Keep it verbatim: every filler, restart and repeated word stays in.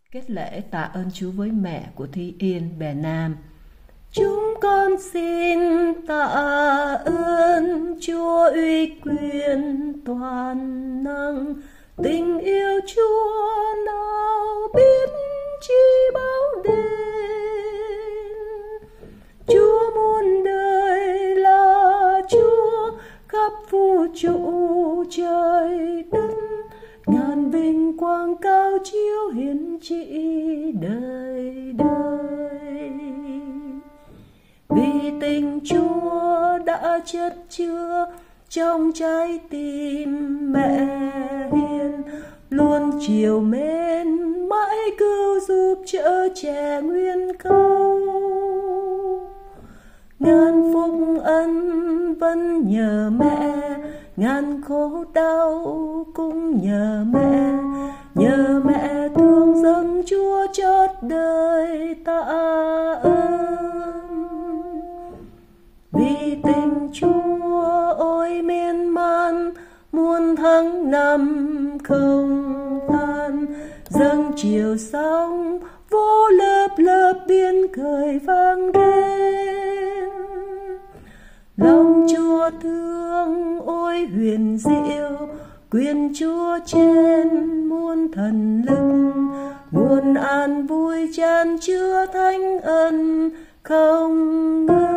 Kết lễ tạ ơn Chúa với mẹ của Thi Yên, bè Nam. Chúng con xin tạ ơn Chúa uy quyền toàn năng, tình yêu Chúa nào biết chi bao đêm. Chúa muôn đời là Chúa, khắp vũ trụ trời đất, ngàn vinh quang cao chiếu hiển trị đời đời. Vì tình Chúa đã chất chứa trong trái tim mẹ hiền, luôn chiều mến mãi cứu giúp chở che nguyên câu. Ngàn phúc ân vẫn nhờ mẹ, ngàn khổ đau cũng nhờ mẹ, nhờ mẹ thương dâng Chúa chót đời tạ ơn. Vì tình Chúa ôi miên man, muôn tháng năm không than, dâng chiều sóng vô lớp lớp biên cười vang đến. Lòng Chúa thương ôi huyền diệu, quyền Chúa trên muôn thần lực, nguồn an vui chan chứa thánh ân không ngơi.